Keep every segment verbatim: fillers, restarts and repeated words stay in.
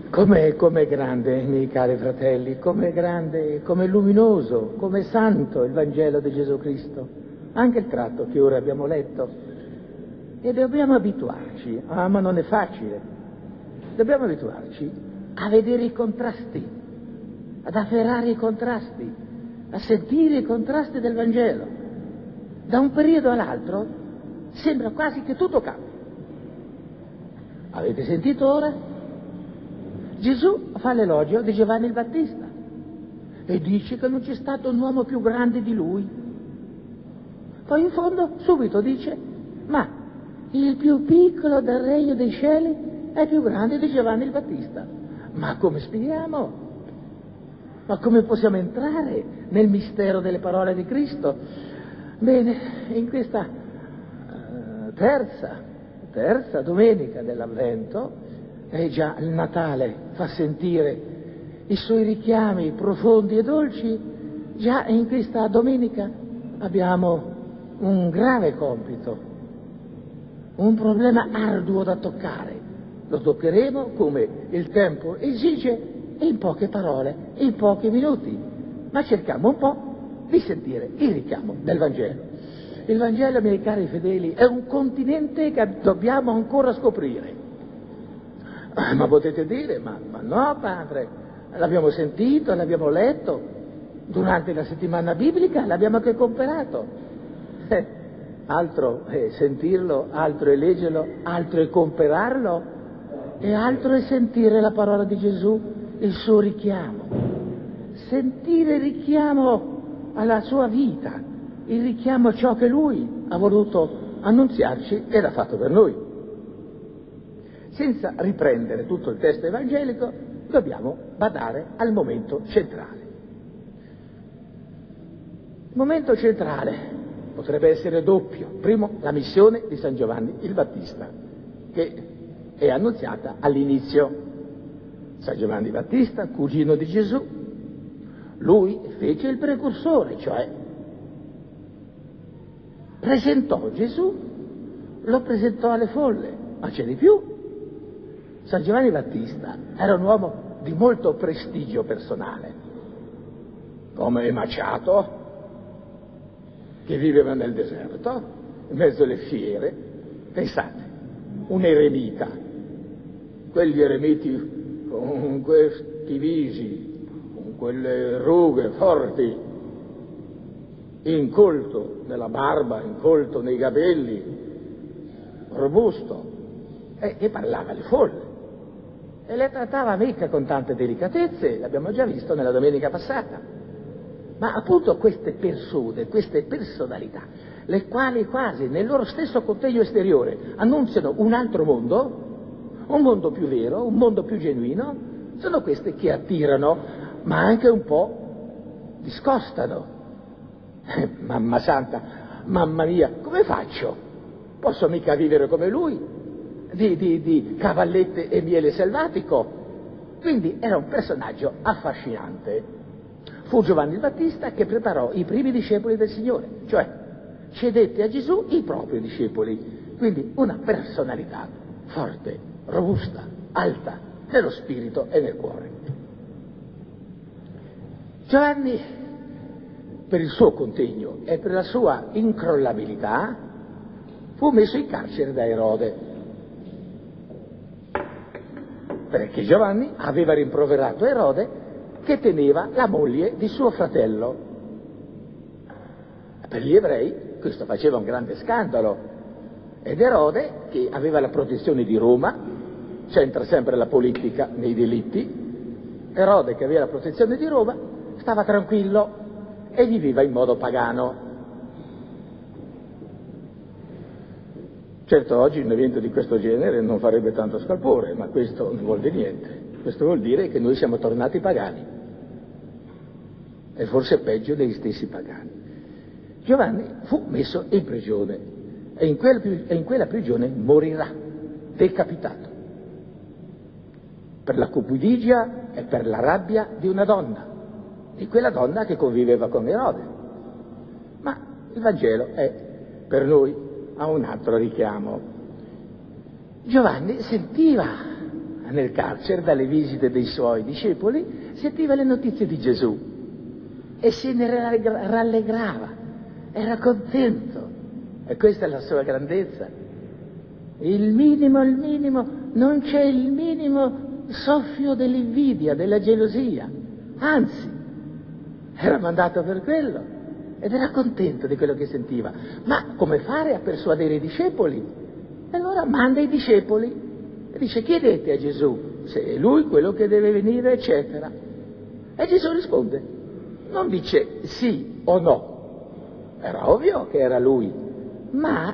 Com'è, com'è grande, miei cari fratelli, com'è grande, com'è luminoso, com'è santo il Vangelo di Gesù Cristo, anche il tratto che ora abbiamo letto. E dobbiamo abituarci, ah ma non è facile, dobbiamo abituarci a vedere i contrasti, ad afferrare i contrasti, a sentire i contrasti del Vangelo. Da un periodo all'altro sembra quasi che tutto cambi. Avete sentito ora? Gesù fa l'elogio di Giovanni il Battista e dice che non c'è stato un uomo più grande di lui. Poi in fondo subito dice: ma il più piccolo del regno dei cieli è più grande di Giovanni il Battista. Ma come spieghiamo? Ma come possiamo entrare nel mistero delle parole di Cristo? Bene, in questa uh, terza, terza domenica dell'Avvento, e già il Natale fa sentire i suoi richiami profondi e dolci, già in questa domenica abbiamo un grave compito, un problema arduo da toccare. Lo toccheremo come il tempo esige, in poche parole, in pochi minuti, ma cerchiamo un po' di sentire il richiamo del Vangelo. Il Vangelo, miei cari fedeli, è un continente che dobbiamo ancora scoprire. Ma potete dire, ma, ma no padre, l'abbiamo sentito, l'abbiamo letto, durante la settimana biblica l'abbiamo anche comperato. Eh, altro è sentirlo, altro è leggerlo, altro è comperarlo e altro è sentire la parola di Gesù, il suo richiamo. Sentire il richiamo alla sua vita, il richiamo a ciò che lui ha voluto annunziarci ed ha fatto per noi. Senza riprendere tutto il testo evangelico, dobbiamo badare al momento centrale. Il momento centrale potrebbe essere doppio. Primo, la missione di San Giovanni il Battista, che è annunziata all'inizio. San Giovanni Battista, cugino di Gesù, lui fece il precursore, cioè presentò Gesù, lo presentò alle folle, ma c'è di più. San Giovanni Battista era un uomo di molto prestigio personale, come Maciato, che viveva nel deserto, in mezzo alle fiere. Pensate, un eremita, quegli eremiti con questi visi, con quelle rughe forti, incolto nella barba, incolto nei capelli, robusto, e che parlava alle folle. E le trattava mica con tante delicatezze, l'abbiamo già visto nella domenica passata. Ma appunto queste persone, queste personalità, le quali quasi nel loro stesso contegno esteriore annunziano un altro mondo, un mondo più vero, un mondo più genuino, sono queste che attirano, ma anche un po' discostano. Eh, mamma santa, mamma mia, come faccio? Posso mica vivere come lui? Di, di, di cavallette e miele selvatico. Quindi era un personaggio affascinante. Fu Giovanni il Battista che preparò i primi discepoli del Signore, cioè cedette a Gesù i propri discepoli. Quindi una personalità forte, robusta, alta, nello spirito e nel cuore. Giovanni, per il suo contegno e per la sua incrollabilità, fu messo in carcere da Erode, perché Giovanni aveva rimproverato Erode che teneva la moglie di suo fratello. Per gli ebrei questo faceva un grande scandalo, ed Erode, che aveva la protezione di Roma, c'entra sempre la politica nei delitti, Erode che aveva la protezione di Roma stava tranquillo e viveva in modo pagano. Certo, oggi un evento di questo genere non farebbe tanto scalpore, ma questo non vuol dire niente. Questo vuol dire che noi siamo tornati pagani, e forse peggio degli stessi pagani. Giovanni fu messo in prigione e in, quel, e in quella prigione morirà, decapitato, per la cupidigia e per la rabbia di una donna, di quella donna che conviveva con Erode. Ma il Vangelo è per noi a un altro richiamo. Giovanni sentiva nel carcere, dalle visite dei suoi discepoli, sentiva le notizie di Gesù e se ne rallegrava, era contento. E questa è la sua grandezza. Il minimo, il minimo, non c'è il minimo soffio dell'invidia, della gelosia. Anzi, era mandato per quello ed era contento di quello che sentiva. Ma come fare a persuadere i discepoli? E allora manda i discepoli e dice: chiedete a Gesù se è lui quello che deve venire, eccetera. E Gesù risponde, non dice sì o no, era ovvio che era lui, ma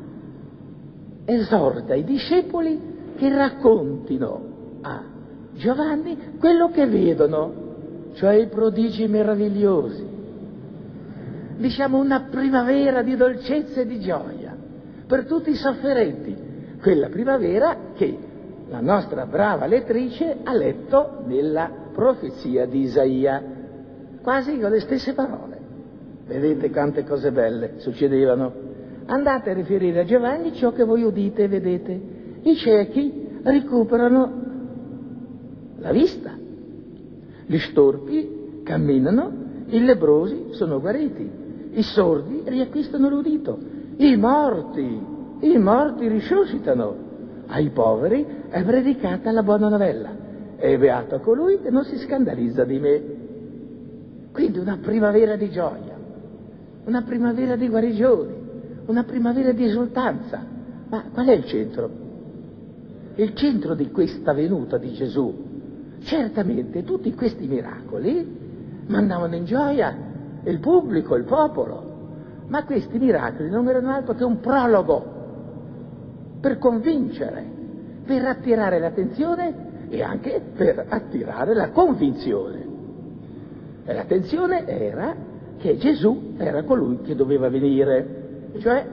esorta i discepoli che raccontino a Giovanni quello che vedono, cioè i prodigi meravigliosi. Diciamo una primavera di dolcezza e di gioia per tutti i sofferenti, quella primavera che la nostra brava lettrice ha letto nella profezia di Isaia, quasi con le stesse parole. Vedete quante cose belle succedevano. Andate a riferire a Giovanni ciò che voi udite e vedete. I ciechi recuperano la vista, gli storpi camminano, i lebbrosi sono guariti, i sordi riacquistano l'udito, i morti, i morti risuscitano, ai poveri è predicata la buona novella, è beato colui che non si scandalizza di me. Quindi una primavera di gioia, una primavera di guarigioni, una primavera di esultanza. Ma qual è il centro? Il centro di questa venuta di Gesù, certamente tutti questi miracoli mandavano in gioia il pubblico, il popolo, ma questi miracoli non erano altro che un prologo per convincere, per attirare l'attenzione e anche per attirare la convinzione. E l'attenzione era che Gesù era colui che doveva venire, cioè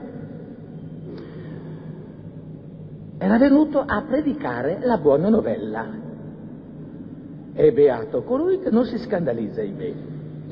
era venuto a predicare la buona novella. È beato colui che non si scandalizza in me.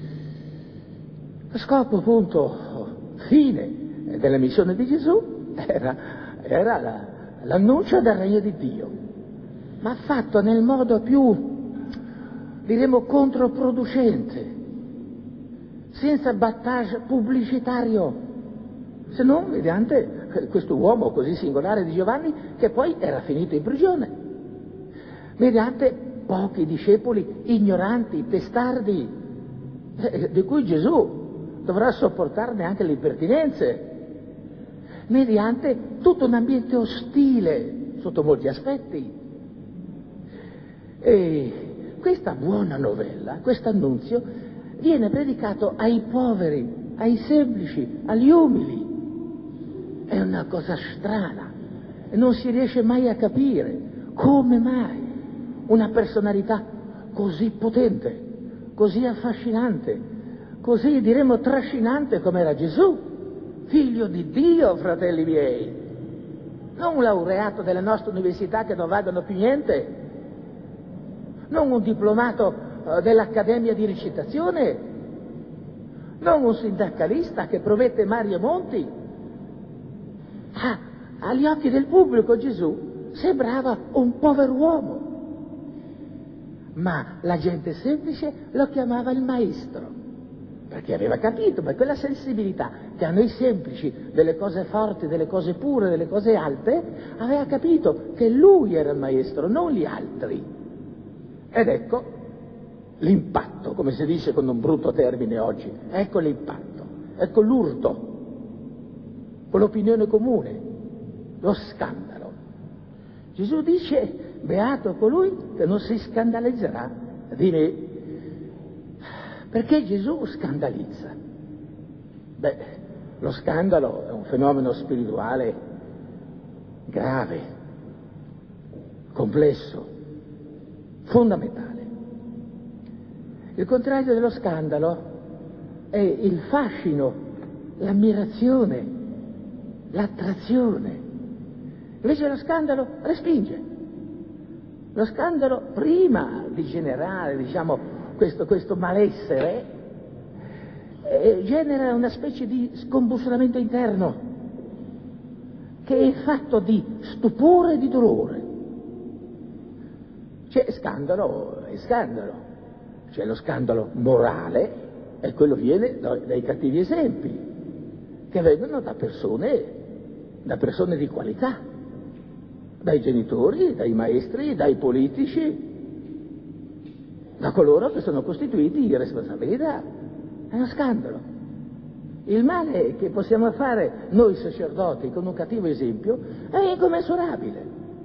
Lo scopo, appunto, fine della missione di Gesù era, era la, l'annuncio del regno di Dio, ma fatto nel modo più, diremo, controproducente, senza battage pubblicitario, se non mediante questo uomo così singolare di Giovanni, che poi era finito in prigione, mediante pochi discepoli ignoranti, testardi, eh, di cui Gesù dovrà sopportarne anche le impertinenze, mediante tutto un ambiente ostile sotto molti aspetti. E questa buona novella, questo annunzio, viene predicato ai poveri, ai semplici, agli umili. È una cosa strana e non si riesce mai a capire come mai una personalità così potente, così affascinante, così diremo trascinante come era Gesù, figlio di Dio, fratelli miei, non un laureato delle nostre università che non valgono più niente, non un diplomato uh, dell'Accademia di recitazione, non un sindacalista che promette mari e monti. Ah, agli occhi del pubblico Gesù sembrava un pover'uomo, ma la gente semplice lo chiamava il maestro, perché aveva capito, per quella sensibilità che hanno i semplici delle cose forti, delle cose pure, delle cose alte, aveva capito che lui era il maestro, non gli altri. Ed ecco l'impatto, come si dice con un brutto termine oggi, ecco l'impatto, ecco l'urto, con l'opinione comune, lo scandalo. Gesù dice: beato colui che non si scandalizzerà di me. Perché Gesù scandalizza? Beh, lo scandalo è un fenomeno spirituale grave, complesso, fondamentale. Il contrario dello scandalo è il fascino, l'ammirazione, l'attrazione. Invece lo scandalo respinge. Lo scandalo, prima di generare, diciamo, questo, questo malessere, eh, genera una specie di scombussolamento interno che è fatto di stupore e di dolore. C'è scandalo e scandalo. C'è lo scandalo morale, e quello viene dai cattivi esempi, che vengono da persone, da persone di qualità, dai genitori, dai maestri, dai politici, da coloro che sono costituiti in responsabilità. È uno scandalo. Il male che possiamo fare noi sacerdoti con un cattivo esempio è incommensurabile.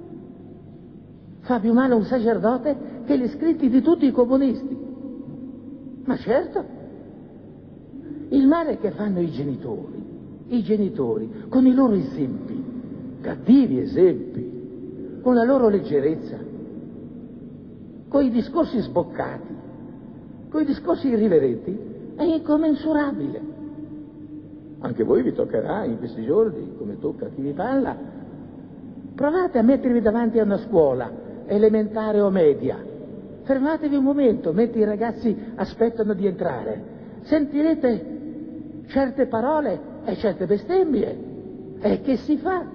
Fa più male un sacerdote che gli scritti di tutti i comunisti. Ma certo, il male che fanno i genitori, i genitori con i loro esempi, cattivi esempi, con la loro leggerezza, con i discorsi sboccati, con i discorsi irriverenti, è incommensurabile. Anche voi vi toccherà in questi giorni, come tocca a chi vi parla. Provate a mettervi davanti a una scuola, elementare o media. Fermatevi un momento, mentre i ragazzi aspettano di entrare. Sentirete certe parole e certe bestemmie. E che si fa?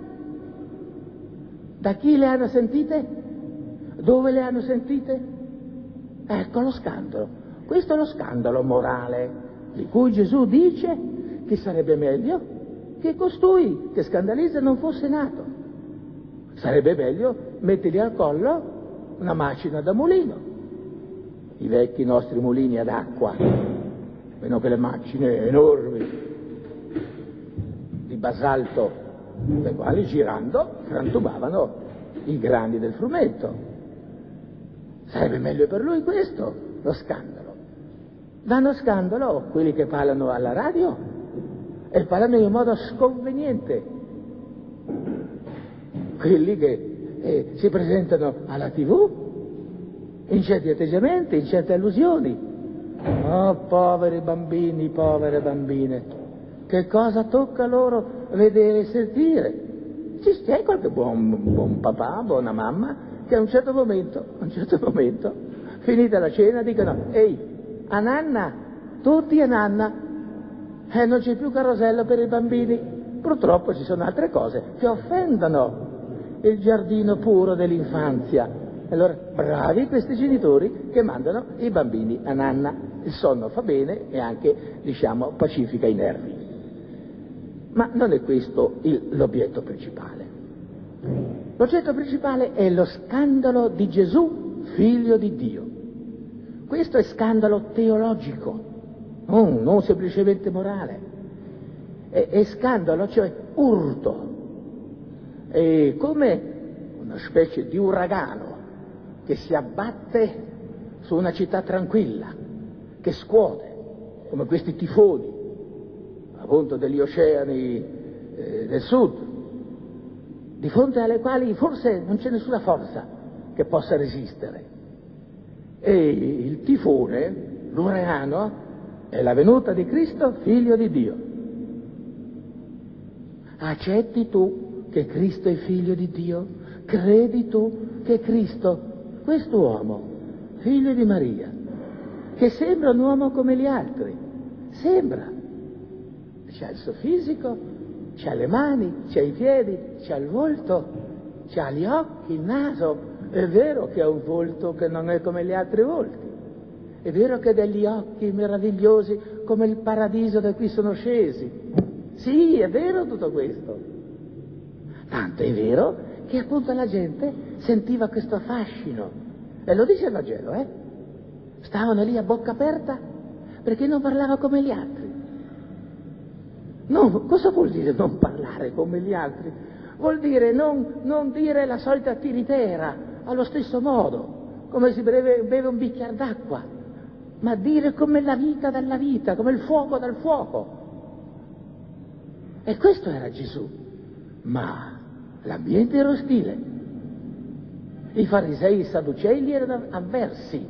Da chi le hanno sentite? Dove le hanno sentite? Ecco lo scandalo. Questo è lo scandalo morale, di cui Gesù dice che sarebbe meglio che costui che scandalizza non fosse nato. Sarebbe meglio mettergli al collo una macina da mulino, i vecchi nostri mulini ad acqua, meno che le macine enormi di basalto, le quali girando frantumavano i grani del frumento. Sarebbe meglio per lui questo, lo scandalo. Danno scandalo quelli che parlano alla radio e parlano in modo sconveniente, quelli che eh, si presentano alla tivù in certi atteggiamenti, in certe allusioni. Oh, poveri bambini, povere bambine, che cosa tocca loro vedere e sentire? Ci c'è qualche buon, buon papà, buona mamma, che a un certo momento, a un certo momento, finita la cena, dicono: ehi, a nanna, tutti a nanna, e eh, non c'è più carosello per i bambini. Purtroppo ci sono altre cose che offendono il giardino puro dell'infanzia. Allora, bravi questi genitori che mandano i bambini a nanna. Il sonno fa bene e anche, diciamo, pacifica i nervi. Ma non è questo il, l'obietto principale. L'oggetto principale è lo scandalo di Gesù, figlio di Dio. Questo è scandalo teologico, non, non semplicemente morale. È, è scandalo, cioè urto. È come una specie di uragano che si abbatte su una città tranquilla, che scuote, come questi tifoni, appunto degli oceani eh, del sud, di fronte alle quali forse non c'è nessuna forza che possa resistere. E il tifone, l'uragano, è la venuta di Cristo, figlio di Dio. Accetti tu che Cristo è figlio di Dio? Credi tu che Cristo, quest'uomo, figlio di Maria, che sembra un uomo come gli altri, sembra, c'ha il suo fisico, c'ha le mani, c'ha i piedi, c'ha il volto, c'ha gli occhi, il naso. È vero che ha un volto che non è come gli altri volti. È vero che ha degli occhi meravigliosi come il paradiso da cui sono scesi. Sì, è vero tutto questo. Tanto è vero che appunto la gente sentiva questo fascino. E lo dice il Vangelo, eh? Stavano lì a bocca aperta perché non parlava come gli altri. No, cosa vuol dire non parlare come gli altri? Vuol dire non, non dire la solita tiritera allo stesso modo, come si beve, beve un bicchiere d'acqua, ma dire come la vita dalla vita, come il fuoco dal fuoco. E questo era Gesù. Ma l'ambiente era ostile. I farisei e i sadducei gli erano avversi.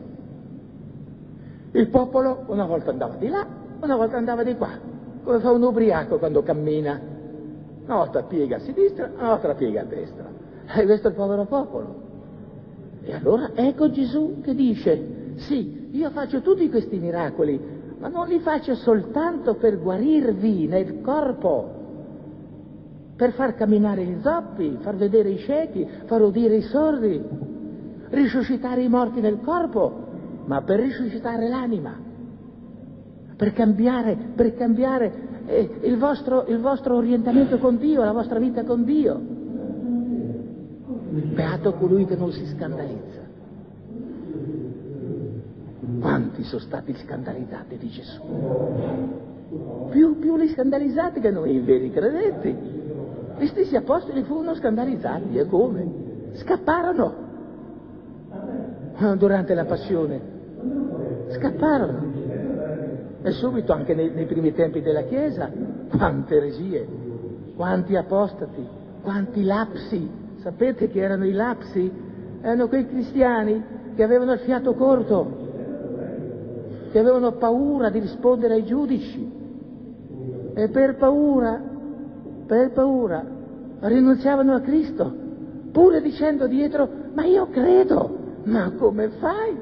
Il popolo una volta andava di là, una volta andava di qua, come fa un ubriaco quando cammina. Una volta piega a sinistra, una volta piega a destra. E questo è il povero popolo. E allora ecco Gesù che dice: sì, io faccio tutti questi miracoli, ma non li faccio soltanto per guarirvi nel corpo, per far camminare gli zoppi, far vedere i ciechi, far udire i sordi, risuscitare i morti nel corpo, ma per risuscitare l'anima, per cambiare, per cambiare eh, il, vostro, il vostro orientamento con Dio, la vostra vita con Dio. Beato colui che non si scandalizza. Quanti sono stati scandalizzati di Gesù? Più, più li scandalizzati che noi, i veri credenti. Gli stessi apostoli furono scandalizzati, e come? Scapparono durante la passione, scapparono. E subito, anche nei, nei primi tempi della Chiesa, quante eresie, quanti apostati, quanti lapsi. Sapete che erano i lapsi? Erano quei cristiani che avevano il fiato corto, che avevano paura di rispondere ai giudici, e per paura, per paura, rinunziavano a Cristo, pure dicendo dietro: ma io credo. Ma come fai?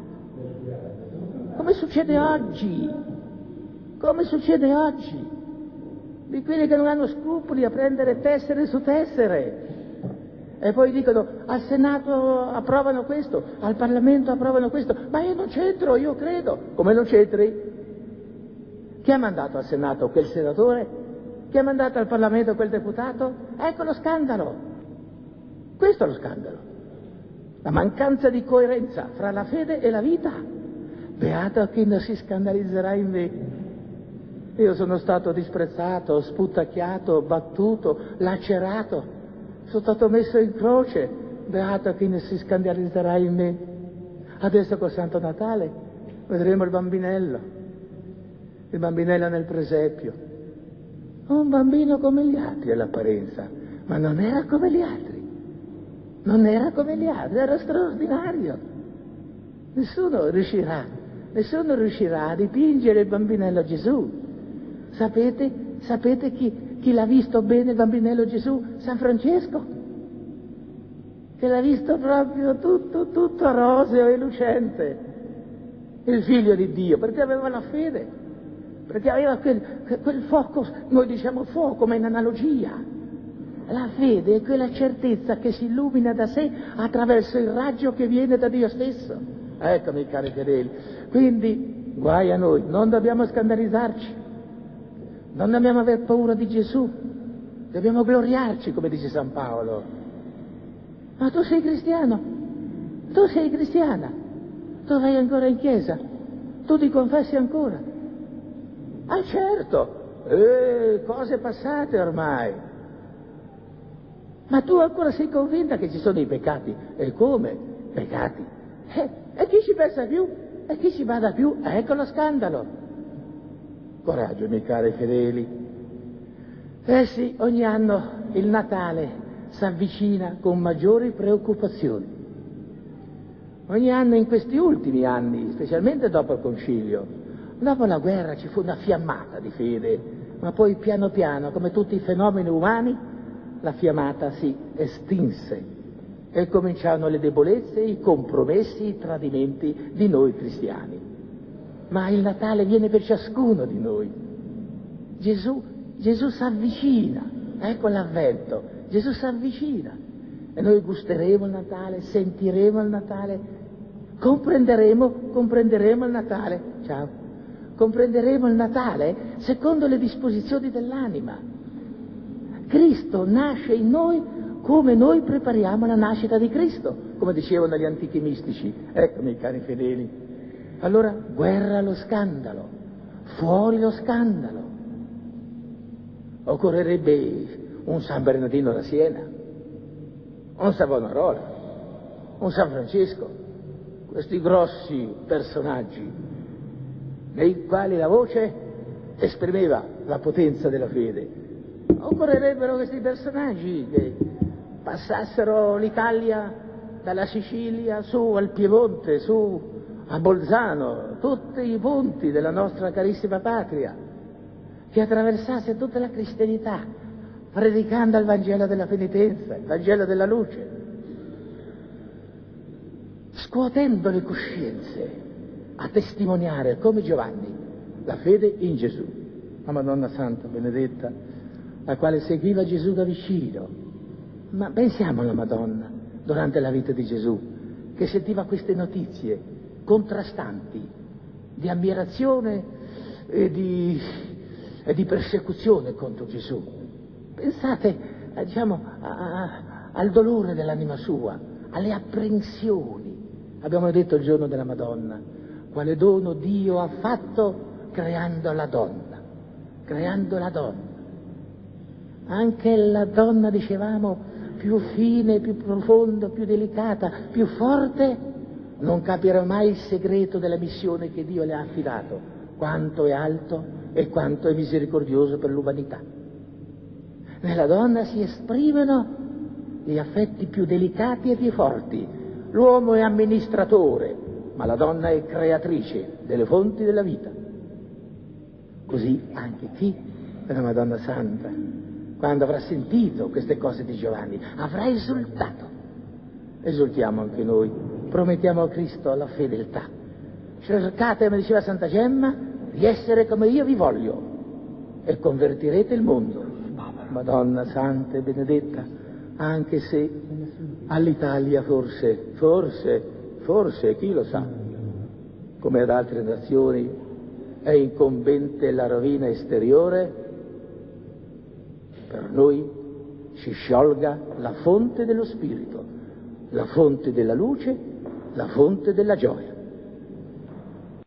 Come succede oggi? Come succede oggi? Di quelli che non hanno scrupoli a prendere tessere su tessere. E poi dicono: al Senato approvano questo, al Parlamento approvano questo, ma io non c'entro, io credo. Come non c'entri? Chi ha mandato al Senato quel senatore? Chi ha mandato al Parlamento quel deputato? Ecco lo scandalo. Questo è lo scandalo. La mancanza di coerenza fra la fede e la vita. Beato chi non si scandalizzerà in me. Io sono stato disprezzato, sputacchiato, battuto, lacerato, sono stato messo in croce. Beato chi non si scandalizzerà in me. Adesso col Santo Natale vedremo il bambinello, il bambinello nel presepio. Un bambino come gli altri all'apparenza, ma non era come gli altri. Non era come gli altri, era straordinario. Nessuno riuscirà, nessuno riuscirà a dipingere il bambinello Gesù. Sapete, sapete chi, chi l'ha visto bene il bambinello Gesù? San Francesco, che l'ha visto proprio tutto, tutto roseo e lucente. Il figlio di Dio, perché aveva la fede, perché aveva quel, quel fuoco, noi diciamo fuoco, ma in analogia. La fede è quella certezza che si illumina da sé attraverso il raggio che viene da Dio stesso. Eccomi, cari fedeli. Quindi, guai a noi, non dobbiamo scandalizzarci, non dobbiamo aver paura di Gesù, dobbiamo gloriarci, come dice San Paolo. Ma tu sei cristiano, tu sei cristiana, tu vai ancora in chiesa, tu ti confessi ancora. Ah certo, eh, cose passate ormai. Ma tu ancora sei convinta che ci sono i peccati? E come? Peccati? Eh, e chi ci pensa più? E chi ci bada più? Ecco lo scandalo. Coraggio, miei cari fedeli. Eh sì, ogni anno il Natale si avvicina con maggiori preoccupazioni. Ogni anno, in questi ultimi anni, specialmente dopo il Concilio, dopo la guerra ci fu una fiammata di fede, ma poi piano piano, come tutti i fenomeni umani, la fiammata si estinse e cominciarono le debolezze, i compromessi, i tradimenti di noi cristiani. Ma il Natale viene per ciascuno di noi. Gesù, Gesù si avvicina, ecco l'avvento, Gesù si avvicina e noi gusteremo il Natale, sentiremo il Natale, comprenderemo, comprenderemo il Natale, ciao, comprenderemo il Natale secondo le disposizioni dell'anima. Cristo nasce in noi come noi prepariamo la nascita di Cristo, come dicevano gli antichi mistici. Eccomi, cari fedeli. Allora, guerra allo scandalo, fuori lo scandalo. Occorrerebbe un San Bernardino da Siena, un Savonarola, un San Francesco, questi grossi personaggi nei quali la voce esprimeva la potenza della fede. Occorrerebbero questi personaggi che passassero l'Italia dalla Sicilia su al Piemonte, su a Bolzano, tutti i punti della nostra carissima patria, che attraversasse tutta la cristianità, predicando il Vangelo della penitenza, il Vangelo della luce, scuotendo le coscienze, a testimoniare come Giovanni la fede in Gesù. La Madonna Santa Benedetta, la quale seguiva Gesù da vicino. Ma pensiamo alla Madonna durante la vita di Gesù, che sentiva queste notizie contrastanti di ammirazione e di, e di persecuzione contro Gesù. Pensate, eh, diciamo, a, a, al dolore dell'anima sua, alle apprensioni. Abbiamo detto il giorno della Madonna, quale dono Dio ha fatto creando la donna, creando la donna. Anche la donna, dicevamo, più fine, più profonda, più delicata, più forte, non capirà mai il segreto della missione che Dio le ha affidato, quanto è alto e quanto è misericordioso per l'umanità. Nella donna si esprimono gli affetti più delicati e più forti. L'uomo è amministratore, ma la donna è creatrice delle fonti della vita. Così anche chi è la Madonna Santa, quando avrà sentito queste cose di Giovanni, avrà esultato. Esultiamo anche noi, promettiamo a Cristo la fedeltà. Cercate, come diceva Santa Gemma, di essere come io vi voglio e convertirete il mondo. Madonna Santa e benedetta, anche se all'Italia forse, forse, forse, chi lo sa, come ad altre nazioni, è incombente la rovina esteriore, per noi si sciolga la fonte dello Spirito, la fonte della luce, la fonte della gioia.